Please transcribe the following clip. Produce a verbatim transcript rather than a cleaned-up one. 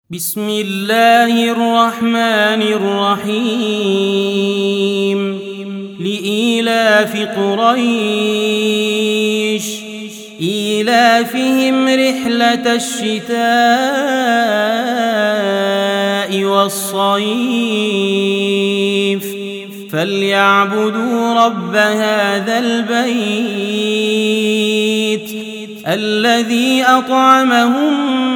بسم الله الرحمن الرحيم لإيلاف قريش إيلافهم رحلة الشتاء والصيف فليعبدوا رب هذا البيت الذي أطعمهم